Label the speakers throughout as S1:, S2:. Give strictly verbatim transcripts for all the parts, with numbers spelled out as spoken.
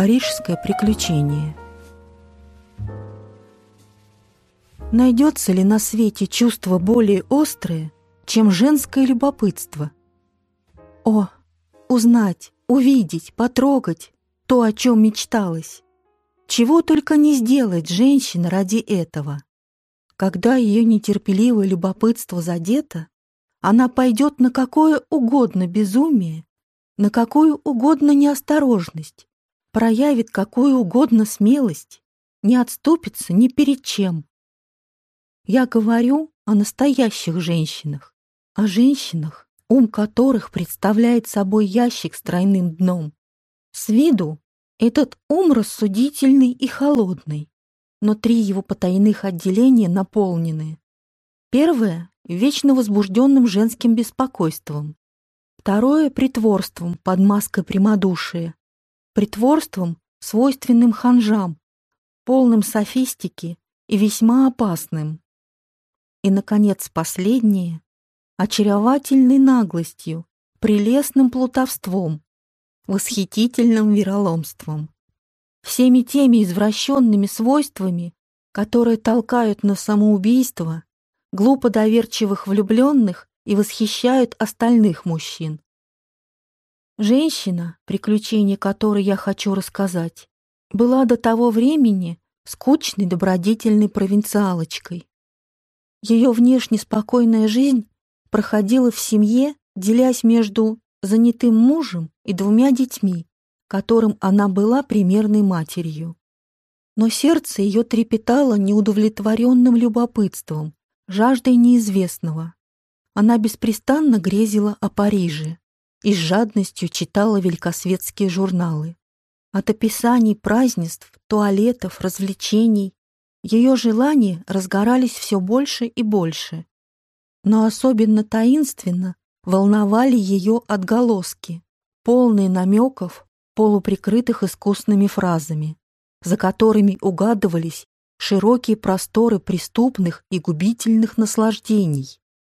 S1: Парижское приключение. Найдется ли на свете чувство более острое, чем женское любопытство? О, узнать, увидеть, потрогать то, о чем мечталось. Чего только не сделает женщина ради этого. Когда ее нетерпеливое любопытство задето, она пойдет на какое угодно безумие, на какую угодно неосторожность, проявит какую угодно смелость, не отступится ни перед чем. Я говорю о настоящих женщинах, о женщинах, ум которых представляет собой ящик с тройным дном. С виду этот ум рассудительный и холодный, но три его потайных отделения наполнены. Первое — вечно возбужденным женским беспокойством. Второе — притворством под маской прямодушия. Притворством, свойственным ханжам, полным софистики и весьма опасным. И, наконец, последнее — очаровательной наглостью, прелестным плутовством, восхитительным вероломством. Всеми теми извращенными свойствами, которые толкают на самоубийство глупо доверчивых влюбленных и восхищают остальных мужчин. Женщина, приключение которой я хочу рассказать, была до того времени скучной добродетельной провинциалочкой. Ее внешне спокойная жизнь проходила в семье, делясь между занятым мужем и двумя детьми, которым она была примерной матерью. Но сердце ее трепетало неудовлетворенным любопытством, жаждой неизвестного. Она беспрестанно грезила о Париже и с жадностью читала великосветские журналы. От описаний празднеств, туалетов, развлечений ее желания разгорались все больше и больше. Но особенно таинственно волновали ее отголоски, полные намеков, полуприкрытых искусными фразами, за которыми угадывались широкие просторы преступных и губительных наслаждений.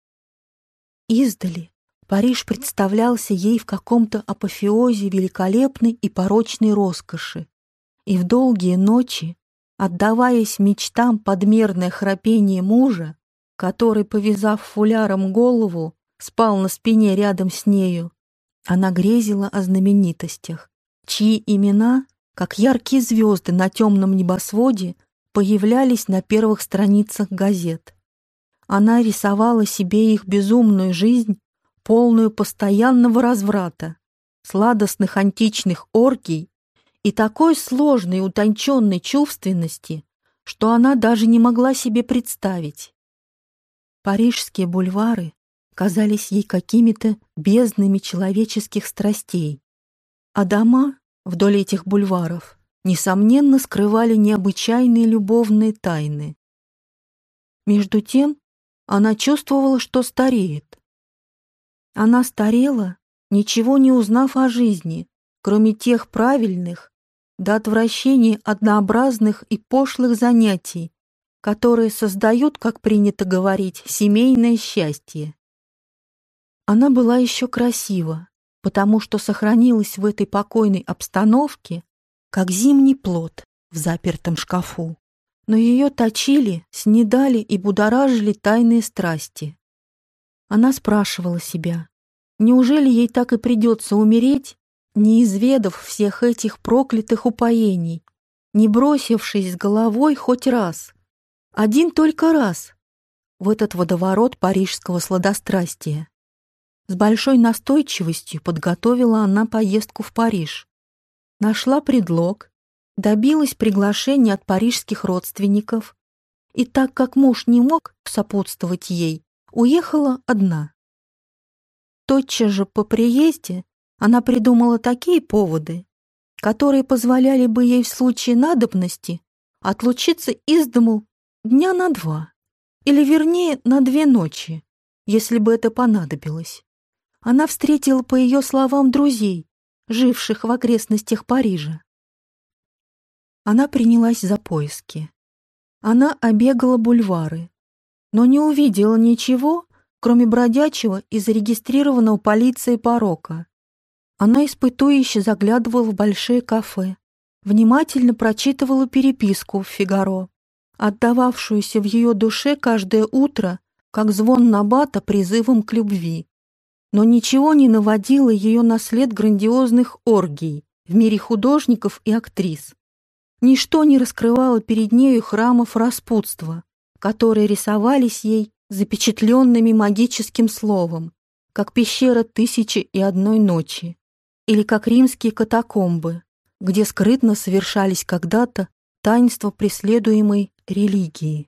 S1: Издали Париж представлялся ей в каком-то апофеозе великолепной и порочной роскоши, и в долгие ночи, отдаваясь мечтам подмерное храпение мужа, который, повязав фуляром голову, спал на спине рядом с нею, она грезила о знаменитостях, чьи имена, как яркие звезды на темном небосводе, появлялись на первых страницах газет. Она рисовала себе их безумную жизнь, полную постоянного разврата, сладостных античных оргий и такой сложной и утонченной чувственности, что она даже не могла себе представить. Парижские бульвары казались ей какими-то безднами человеческих страстей, а дома вдоль этих бульваров, несомненно, скрывали необычайные любовные тайны. Между тем, она чувствовала, что стареет. Она старела, ничего не узнав о жизни, кроме тех правильных, до отвращения однообразных и пошлых занятий, которые создают, как принято говорить, семейное счастье. Она была еще красива, потому что сохранилась в этой покойной обстановке, как зимний плод в запертом шкафу. Но ее точили, снедали и будоражили тайные страсти. Она спрашивала себя, неужели ей так и придется умереть, не изведав всех этих проклятых упоений, не бросившись с головой хоть раз, один только раз, в этот водоворот парижского сладострастия. С большой настойчивостью подготовила она поездку в Париж. Нашла предлог, добилась приглашения от парижских родственников, и так как муж не мог сопутствовать ей, уехала одна. Тотчас же по приезде она придумала такие поводы, которые позволяли бы ей в случае надобности отлучиться из дому дня на два, или вернее на две ночи, если бы это понадобилось. Она встретила, по ее словам, друзей, живших в окрестностях Парижа. Она принялась за поиски. Она обегала бульвары, но не увидела ничего, кроме бродячего и зарегистрированного полицией порока. Она испытующе заглядывала в большие кафе, внимательно прочитывала переписку в «Фигаро», отдававшуюся в ее душе каждое утро, как звон набата призывом к любви. Но ничего не наводило ее на след грандиозных оргий в мире художников и актрис. Ничто не раскрывало перед нею храмов распутства, которые рисовались ей запечатленными магическим словом, как пещера тысячи и одной ночи, или как римские катакомбы, где скрытно совершались когда-то таинства преследуемой религии.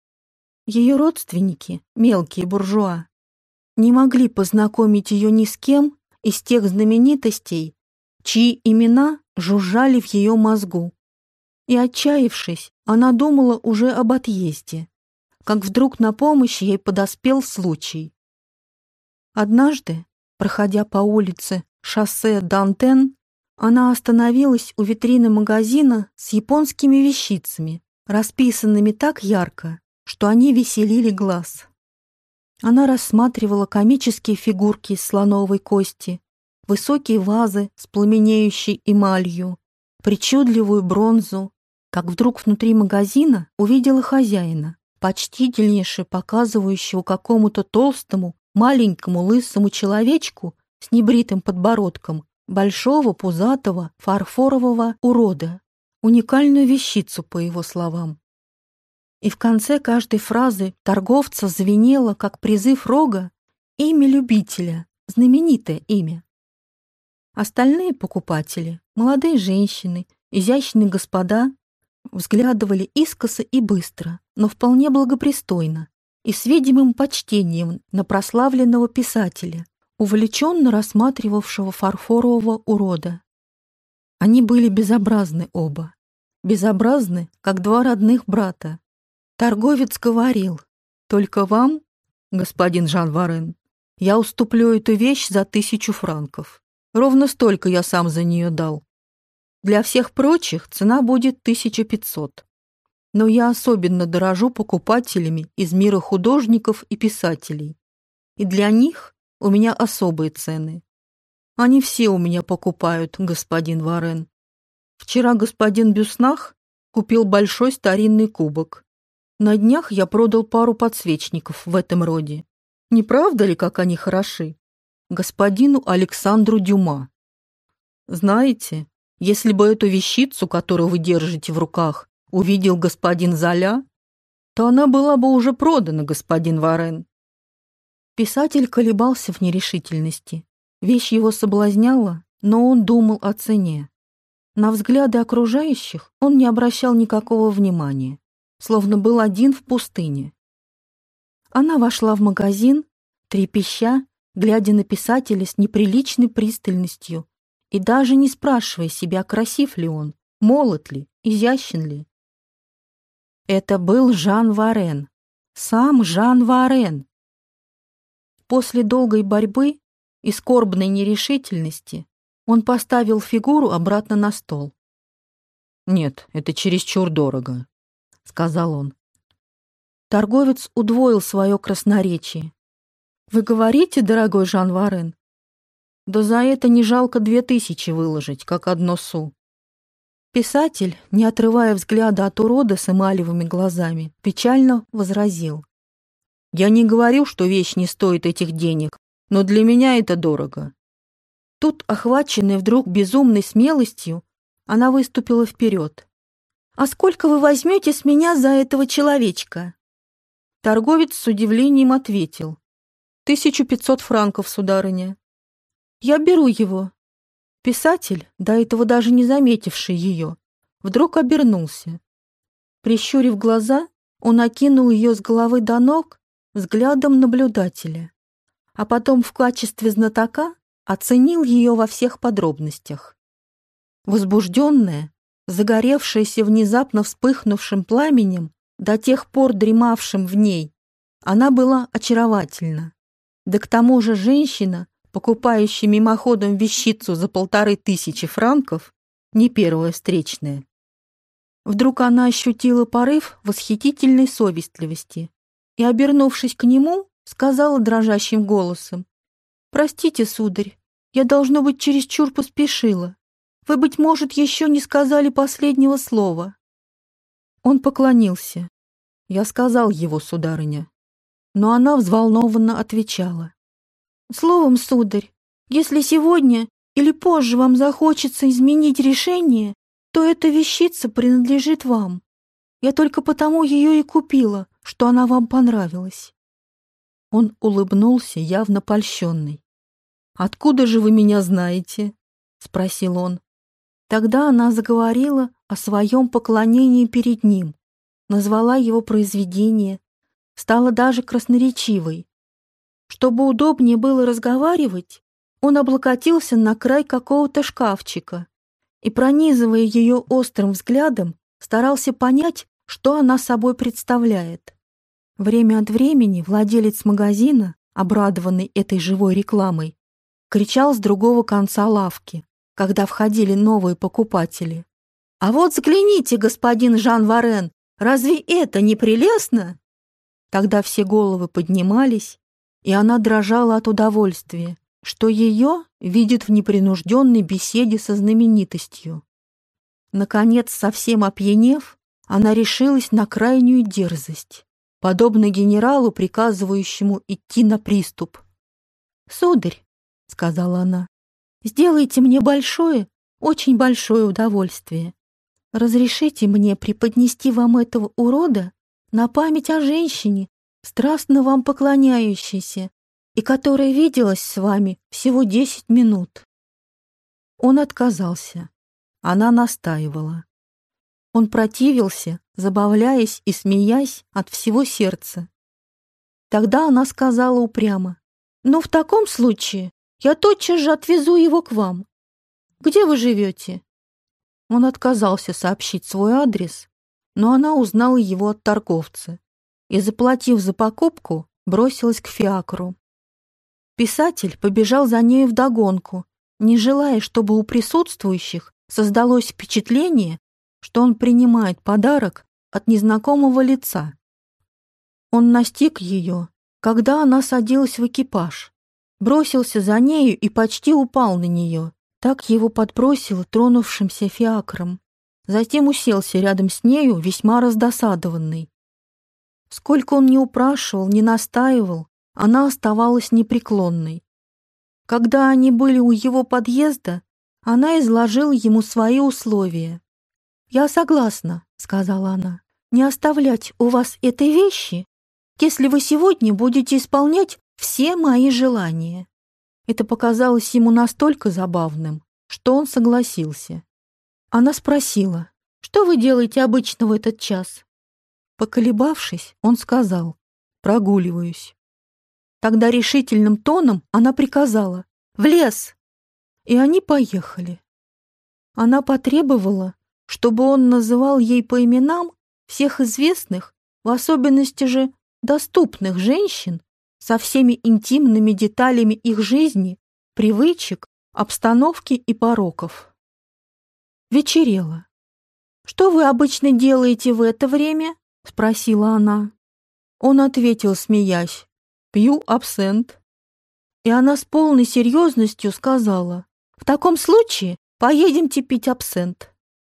S1: Ее родственники, мелкие буржуа, не могли познакомить ее ни с кем из тех знаменитостей, чьи имена жужжали в ее мозгу. И, отчаявшись, она думала уже об отъезде, как вдруг на помощь ей подоспел случай. Однажды, проходя по улице шоссе Дантен, она остановилась у витрины магазина с японскими вещицами, расписанными так ярко, что они веселили глаз. Она рассматривала комические фигурки из слоновой кости, высокие вазы с пламенеющей эмалью, причудливую бронзу, как вдруг внутри магазина увидела хозяина, почтительнейше показывающего какому-то толстому, маленькому лысому человечку с небритым подбородком большого пузатого фарфорового урода, уникальную вещицу, по его словам. И в конце каждой фразы торговца звенело, как призыв рога, имя любителя, знаменитое имя. Остальные покупатели, молодые женщины, изящные господа, взглядывали искоса и быстро, но вполне благопристойно и с видимым почтением на прославленного писателя, увлеченно рассматривавшего фарфорового урода. Они были безобразны оба, безобразны, как два родных брата. Торговец говорил: «Только вам, господин Жан Варен, я уступлю эту вещь за тысячу франков. Ровно столько я сам за нее дал. Для всех прочих цена будет тысяча пятьсот. Но я особенно дорожу покупателями из мира художников и писателей. И для них у меня особые цены. Они все у меня покупают, господин Варен. Вчера господин Бюснах купил большой старинный кубок. На днях я продал пару подсвечников в этом роде. Не правда ли, как они хороши? Господину Александру Дюма. Знаете, если бы эту вещицу, которую вы держите в руках, увидел господин Золя, то она была бы уже продана, господин Варен». Писатель колебался в нерешительности. Вещь его соблазняла, но он думал о цене. На взгляды окружающих он не обращал никакого внимания, словно был один в пустыне. Она вошла в магазин, трепеща, глядя на писателя с неприличной пристальностью и даже не спрашивая себя, красив ли он, молод ли, изящен ли. Это был Жан Варен, сам Жан Варен. После долгой борьбы и скорбной нерешительности он поставил фигуру обратно на стол. «Нет, это чересчур дорого», — сказал он. Торговец удвоил свое красноречие. «Вы говорите, дорогой Жан Варен? Да за это не жалко две тысячи выложить, как одно су». Писатель, не отрывая взгляда от урода с эмалевыми глазами, печально возразил: «Я не говорю, что вещь не стоит этих денег, но для меня это дорого». Тут, охваченная вдруг безумной смелостью, она выступила вперед. «А сколько вы возьмете с меня за этого человечка?» Торговец с удивлением ответил: «Тысячу пятьсот франков, сударыня». «Я беру его». Писатель, до этого даже не заметивший ее, вдруг обернулся. Прищурив глаза, он окинул ее с головы до ног взглядом наблюдателя, а потом в качестве знатока оценил ее во всех подробностях. Возбужденная, загоревшаяся внезапно вспыхнувшим пламенем, до тех пор дремавшим в ней, она была очаровательна. Да к тому же женщина, покупающая мимоходом вещицу за полторы тысячи франков, не первая встречная. Вдруг она ощутила порыв восхитительной совестливости и, обернувшись к нему, сказала дрожащим голосом: «Простите, сударь, я, должно быть, чересчур поспешила. Вы, быть может, еще не сказали последнего слова». Он поклонился. Я сказал его, сударыня. Но она взволнованно отвечала: «Словом, сударь, если сегодня или позже вам захочется изменить решение, то эта вещица принадлежит вам. Я только потому ее и купила, что она вам понравилась». Он улыбнулся, явно польщенный. «Откуда же вы меня знаете?» — спросил он. Тогда она заговорила о своем поклонении перед ним, назвала его произведение, стала даже красноречивой. Чтобы удобнее было разговаривать, он облокотился на край какого-то шкафчика и, пронизывая ее острым взглядом, старался понять, что она собой представляет. Время от времени владелец магазина, обрадованный этой живой рекламой, кричал с другого конца лавки, когда входили новые покупатели: «А вот взгляните, господин Жан Варен, разве это не прелестно?» Тогда все головы поднимались, и она дрожала от удовольствия, что ее видят в непринужденной беседе со знаменитостью. Наконец, совсем опьянев, она решилась на крайнюю дерзость, подобно генералу, приказывающему идти на приступ. «Сударь», — сказала она, — «сделайте мне большое, очень большое удовольствие. Разрешите мне преподнести вам этого урода на память о женщине, страстно вам поклоняющейся, и которая виделась с вами всего десять минут». Он отказался. Она настаивала. Он противился, забавляясь и смеясь от всего сердца. Тогда она сказала упрямо: «Ну, в таком случае я тотчас же отвезу его к вам. Где вы живете?» Он отказался сообщить свой адрес, но она узнала его от торговца и, заплатив за покупку, бросилась к фиакру. Писатель побежал за нею вдогонку, не желая, чтобы у присутствующих создалось впечатление, что он принимает подарок от незнакомого лица. Он настиг ее, когда она садилась в экипаж, бросился за нею и почти упал на нее. Так его подбросило тронувшимся фиакром. Затем уселся рядом с нею, весьма раздосадованный. Сколько он ни упрашивал, ни настаивал, она оставалась непреклонной. Когда они были у его подъезда, она изложила ему свои условия. «Я согласна», — сказала она, — «не оставлять у вас этой вещи, если вы сегодня будете исполнять все мои желания». Это показалось ему настолько забавным, что он согласился. Она спросила: «Что вы делаете обычно в этот час?» Поколебавшись, он сказал: «Прогуливаюсь». Тогда решительным тоном она приказала: «В лес!» И они поехали. Она потребовала, чтобы он называл ей по именам всех известных, в особенности же доступных женщин, со всеми интимными деталями их жизни, привычек, обстановки и пороков. Вечерело. «Что вы обычно делаете в это время?» — спросила она. Он ответил, смеясь: «Пью абсент». И она с полной серьезностью сказала: «В таком случае поедемте пить абсент».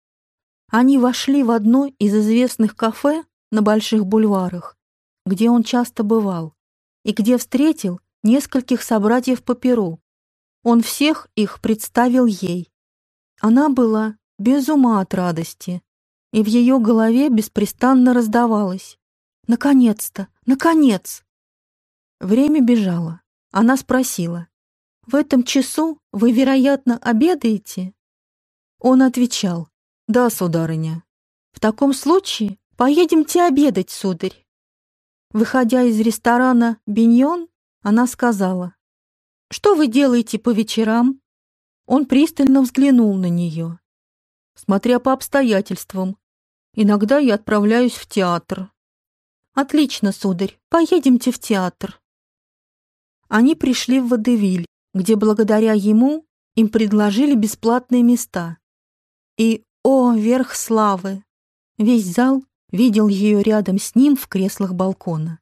S1: Они вошли в одно из известных кафе на больших бульварах, где он часто бывал, и где встретил нескольких собратьев по перу. Он всех их представил ей. Она была без ума от радости, и в ее голове беспрестанно раздавалось: «Наконец-то! Наконец!» Время бежало. Она спросила: «В этом часу вы, вероятно, обедаете?» Он отвечал: «Да, сударыня». «В таком случае поедемте обедать, сударь». Выходя из ресторана «Биньон», она сказала: «Что вы делаете по вечерам?» Он пристально взглянул на нее. «Смотря по обстоятельствам. Иногда я отправляюсь в театр». «Отлично, сударь, поедемте в театр». Они пришли в Водевиль, где благодаря ему им предложили бесплатные места. И, о, верх славы! Весь зал видел ее рядом с ним в креслах балкона.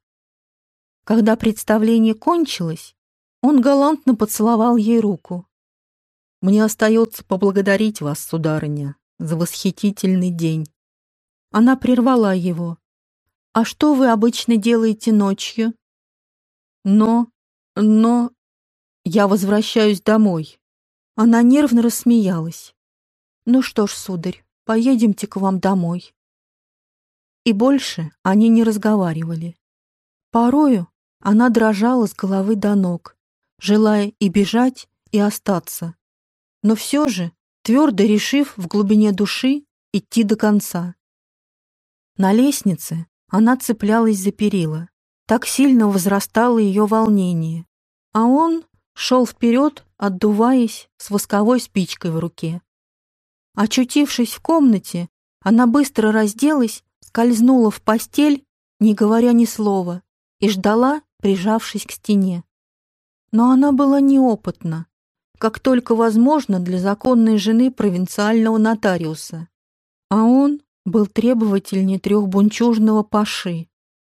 S1: Когда представление кончилось, он галантно поцеловал ей руку. Мне остается поблагодарить вас, сударыня, за восхитительный день». Она прервала его. «А что вы обычно делаете ночью?» «Но, но... я возвращаюсь домой». Она нервно рассмеялась. «Ну что ж, сударь, поедемте к вам домой». И больше они не разговаривали. Порою она дрожала с головы до ног, желая и бежать, и остаться, но все же твердо решив в глубине души идти до конца. На лестнице она цеплялась за перила, так сильно возрастало ее волнение, а он шел вперед, отдуваясь с восковой спичкой в руке. Очутившись в комнате, она быстро разделась, скользнула в постель, не говоря ни слова, и ждала, прижавшись к стене. Но она была неопытна, как только возможно для законной жены провинциального нотариуса, а он был требовательнее трехбунчужного паши.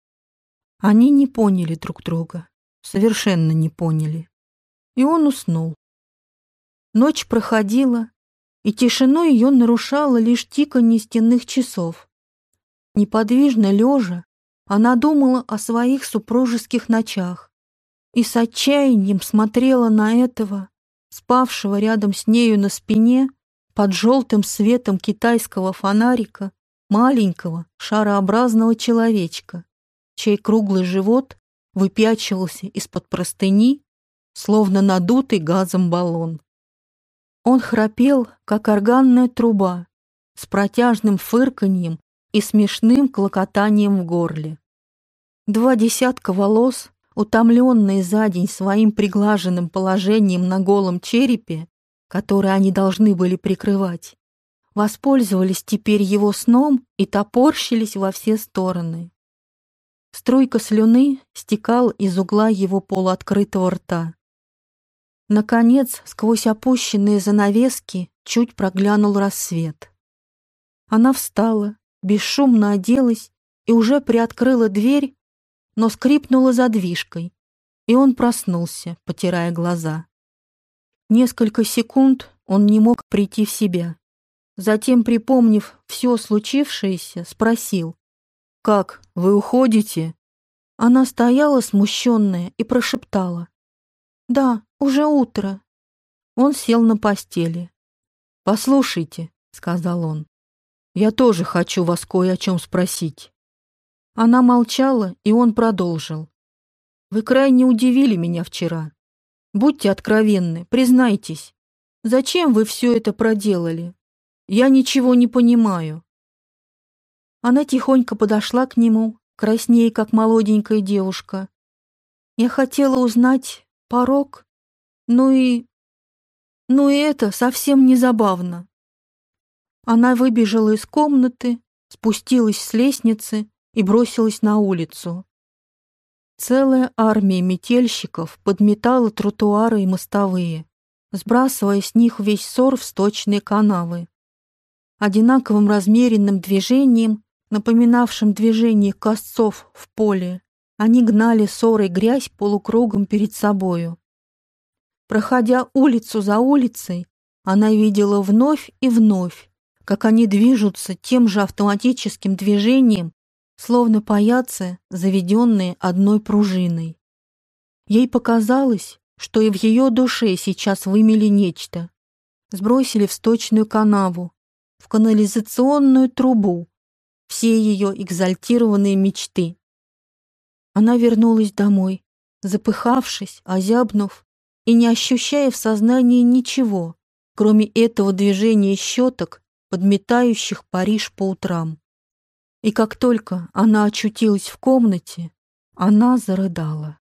S1: Они не поняли друг друга, совершенно не поняли, и он уснул. Ночь проходила, и тишину ее нарушало лишь тиканье стенных часов. Неподвижно лежа, она думала о своих супружеских ночах и с отчаянием смотрела на этого, спавшего рядом с нею на спине, под желтым светом китайского фонарика, маленького шарообразного человечка, чей круглый живот выпячивался из-под простыни, словно надутый газом баллон. Он храпел, как органная труба, с протяжным фырканьем и смешным клокотанием в горле. Два десятка волос, утомленные за день своим приглаженным положением на голом черепе, который они должны были прикрывать, воспользовались теперь его сном и топорщились во все стороны. Струйка слюны стекала из угла его полуоткрытого рта. Наконец, сквозь опущенные занавески чуть проглянул рассвет. Она встала, бесшумно оделась и уже приоткрыла дверь, но скрипнула задвижкой, и он проснулся, потирая глаза. Несколько секунд он не мог прийти в себя. Затем, припомнив все случившееся, спросил: «Как, вы уходите?» Она стояла смущенная и прошептала: «Да, уже утро». Он сел на постели. «Послушайте», — сказал он, — «я тоже хочу вас кое о чем спросить». Она молчала, и он продолжил: «Вы крайне удивили меня вчера. Будьте откровенны, признайтесь, зачем вы все это проделали? Я ничего не понимаю». Она тихонько подошла к нему, краснея, как молоденькая девушка. «Я хотела узнать порок, ну и... ну и это совсем не забавно». Она выбежала из комнаты, спустилась с лестницы и бросилась на улицу. Целая армия метельщиков подметала тротуары и мостовые, сбрасывая с них весь сор в сточные канавы. Одинаковым размеренным движением, напоминавшим движение косцов в поле, они гнали сор и грязь полукругом перед собою. Проходя улицу за улицей, она видела вновь и вновь, как они движутся тем же автоматическим движением, словно паяцы, заведенные одной пружиной. Ей показалось, что и в ее душе сейчас вымели нечто, сбросили в сточную канаву, в канализационную трубу все ее экзальтированные мечты. Она вернулась домой, запыхавшись, озябнув и не ощущая в сознании ничего, кроме этого движения щеток, подметающих Париж по утрам. И как только она очутилась в комнате, она зарыдала.